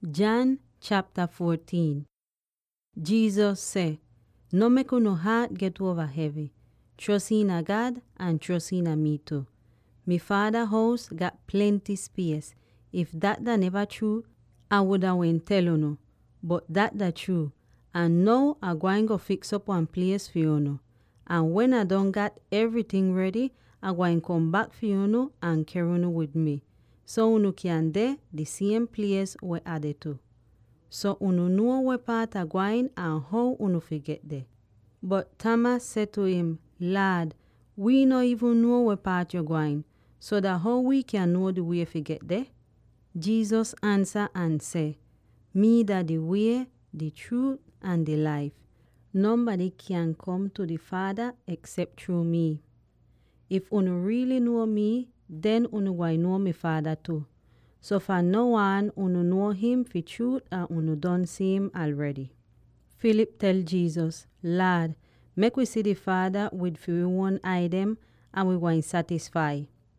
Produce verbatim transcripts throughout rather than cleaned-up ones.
John chapter fourteen. Jesus say, no make no heart get over heavy. Trust in a God and trust in a me too. Me father house got plenty space. If that da never true, I woulda went tell you no. But that da true. And now I going go fix up one place for you no. And when I done got everything ready, I going come back for you no and carry you with me. So you can there the same place where I dey to. So you know where part I going and how you forget there. But Thomas said to him, Lad, we no even know where part you're going, so that how we can know the way to get there? Jesus answered and said, Me that the way, the truth, and the life. Nobody can come to the Father except through me. If you really know me, then you will know my Father too. So for no one, you know him for truth and you don't see him already. Philip tell Jesus, Lord, make we see the Father with few one eye them and we will satisfy.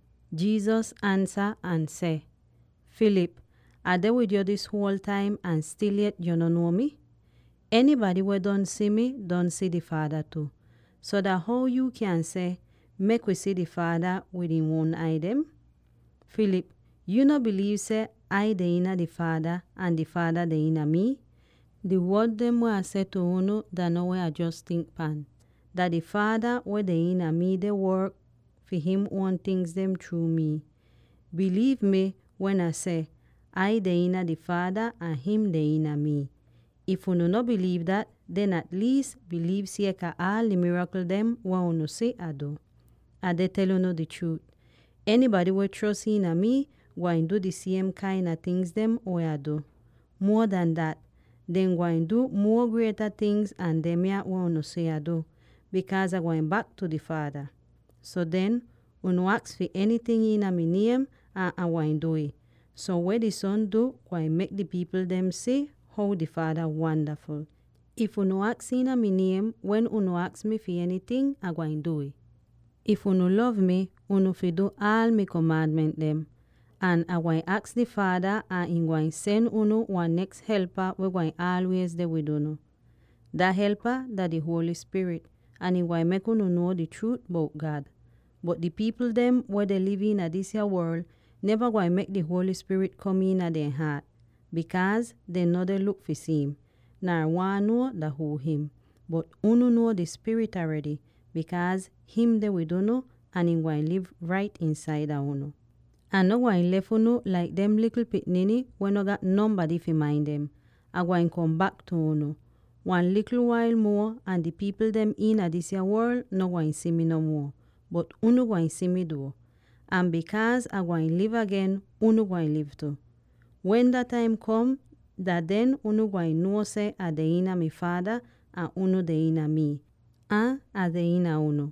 Jesus answer and say, Philip, are they with you this whole time and still yet you don't know me? Anybody who don't see me, don't see the Father too. So that how you can say, make we see the Father with him one eye them? Philip, you no believe say I dey inna the Father and the Father dey inna me? The word them where I say to you that no way I just think pan. That the Father where dey inna me they work for him own things them through me. Believe me when I say I dey inna the Father and him dey inna me. If you no believe that, then at least believe see ka all the miracle them what you say I do. I dey tell you the truth. Anybody who trust in me going do the same kind of things them where I do. More than that, then going do more greater things and them ya what you say I do. Because I'm going back to the Father. So then, when you ask for anything in my name, and I going do it. So what the Son do, going make the people them say how the Father wonderful. If you no ask in my name, when you no ask me for anything, I going do it. If you no love me, you no fi do all my commandment them. And I going ask the Father and he going send you one next helper we going always there with you. That helper that the Holy Spirit. And he going make you know the truth about God. But the people them where they live in this here world never going make the Holy Spirit come in at their heart. Because they know they look for him. Nor want know that who him. But you know the Spirit already. Because him they we don't know and he going live right inside of you. And no going left you like them little pitnini when no got nobody fi mind them. I going come back to you. One little while more and the people them in a this world no going see me no more. But uno going see me do. And because I going live again, uno going live too. When that time come, that then uno going know say a de ina me Father and uno de ina me. And a de ina uno.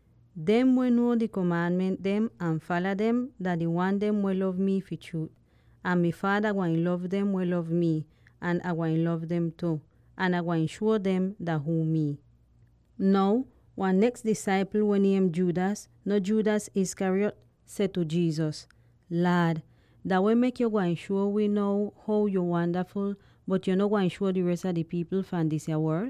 Them will know the commandment them and follow them that the one them will love me for truth. And my Father going love them will love me and I going love them too. And I going show them that who me. Now, one next disciple when named Judas, no Judas Iscariot, said to Jesus, Lord, that will make you going sure we know how you're wonderful, but you're not going to show the rest of the people from this world?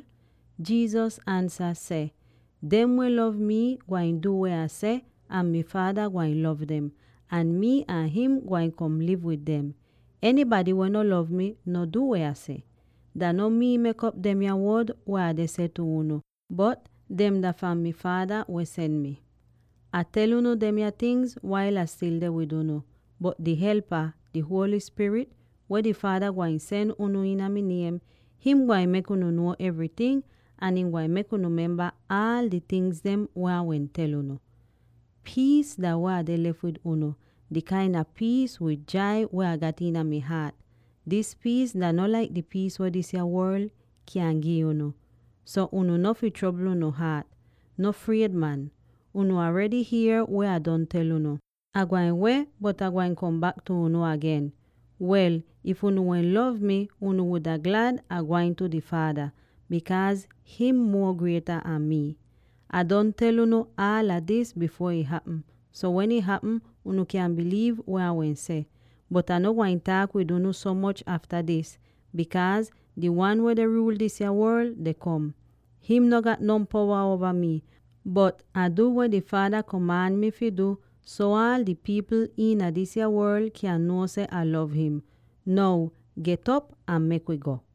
Jesus answered, say, them will love me, going do what I say, and my Father going love them, and me and him going come live with them. Anybody will not love me, no do what I say. That no me make up them your word where they say to uno, but them that from my Father will send me. I tell you them your things while I still there with uno, but the Helper, the Holy Spirit, where the Father going send uno in my name, him going make uno know everything, and him going make uno remember all the things them where I went tell uno. Peace that where they left with uno, the kind of peace with joy where I got in my heart. This peace that not like the peace where this your world can give uno. So uno no fi trouble uno heart, no afraid man. Uno already here where I don't tell uno. I going away, but I going come back to uno again. Well, if uno won't love me, uno would have glad I going to the Father, because him more greater than me. I don't tell uno all of this before it happen. So when it happen, uno can believe what I won't say. But I no going talk with you so much after this, because the one where they rule this here world, they come. Him no got no power over me, but I do what the Father command me to do, so all the people in this here world can know say I love him. Now, get up and make we go.